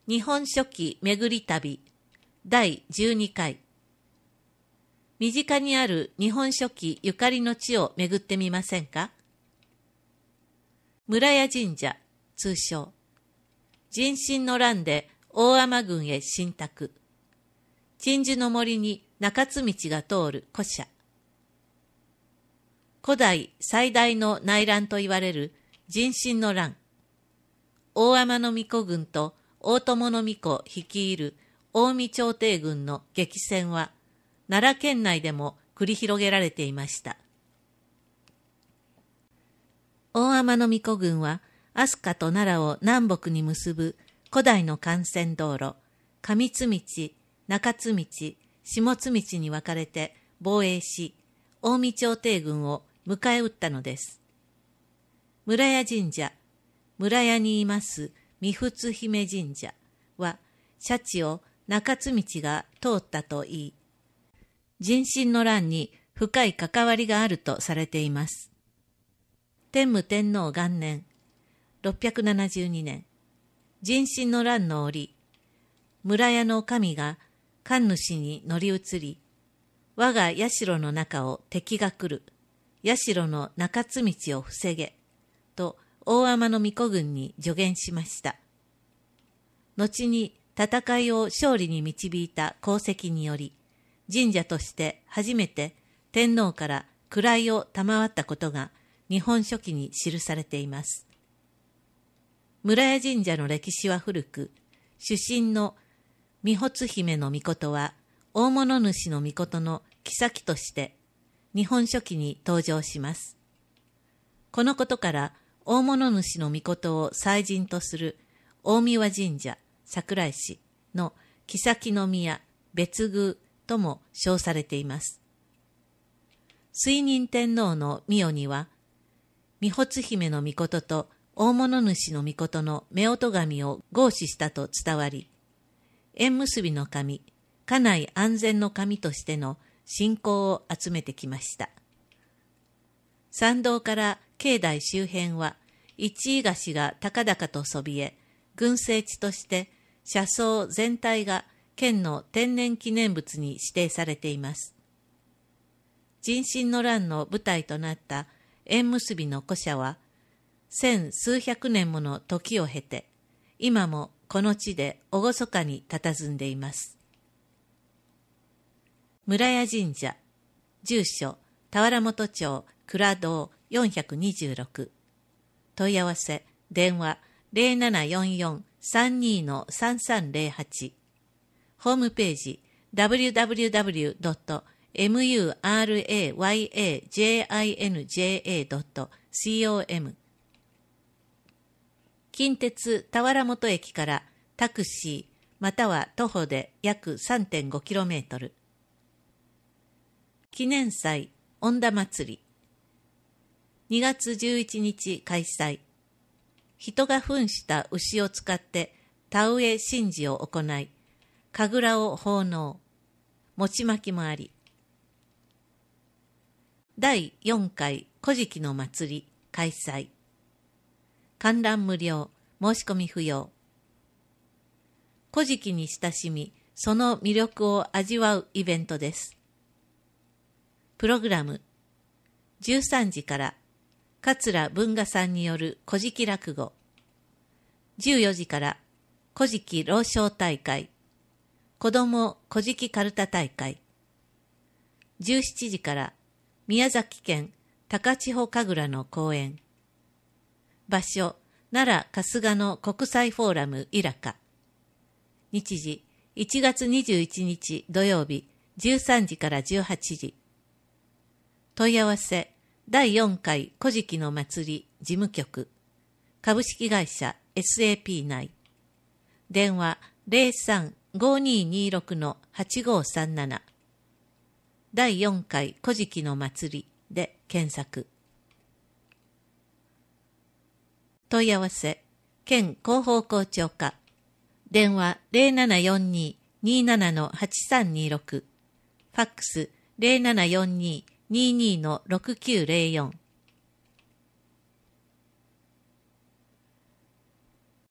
日本書紀めぐり旅第12回。身近にある日本書紀ゆかりの地を巡ってみませんか。村屋神社、通称。人心の乱で大海郡へ進宅。鎮守の森に中津道が通る古社。古代最大の内乱と言われる人心の乱。大海人皇軍と大友皇子率いる近江朝廷軍の激戦は奈良県内でも繰り広げられていました。大海人皇子軍は飛鳥と奈良を南北に結ぶ古代の幹線道路、上津道、中津道、下津道に分かれて防衛し、近江朝廷軍を迎え撃ったのです。村屋神社、村屋にいます三仏姫神社は、社地を中津道が通ったといい、人心の乱に深い関わりがあるとされています。天武天皇元年、672年、人心の乱の折、村屋の神が神主に乗り移り、我が社の中を敵が来る、社の中津道を防げ、と大海人皇子軍に助言しました。後に戦いを勝利に導いた功績により、神社として初めて天皇から位を賜ったことが日本書紀に記されています。村屋神社の歴史は古く、主神の三仏姫の命は大物主の命の后として日本書紀に登場します。このことから大物主の命を祭神とする大神神社桜井市の后宮別宮とも称されています。水仁天皇の御代には、三仏姫の命と大物主の命の夫婦神を合祀したと伝わり、縁結びの神、家内安全の神としての信仰を集めてきました。参道から境内周辺は、一井菓子が高々とそびえ、群生地として車窓全体が県の天然記念物に指定されています。人心の乱の舞台となった縁結びの古社は、千数百年もの時を経て、今もこの地で厳かに佇んでいます。村屋神社、住所、田原本町蔵堂426。問い合わせ、電話0744-32-3308。ホームページ www.murayajinja.com。 近鉄田原本駅からタクシーまたは徒歩で約 3.5km。 記念祭恩田祭り、2月11日開催。人が扮した牛を使って田植え神事を行い、神楽を奉納、餅まきもあり。第4回古事記の祭り開催。観覧無料、申し込み不要。古事記に親しみ、その魅力を味わうイベントです。プログラム、13時から桂文雅さんによる古事記落語。14時から古事記朗唱大会、子ども古事記かるた大会。17時から宮崎県高千穂神楽の公演。場所、奈良春日の国際フォーラムイラカ。日時、1月21日土曜日13時から18時。問い合わせ、第4回古事記の祭り事務局、株式会社 SAP 内。電話03-5226-8537。第4回古事記の祭りで検索。問い合わせ、県広報校長課。電話0742-27-8326。ファックス0742-22-6904。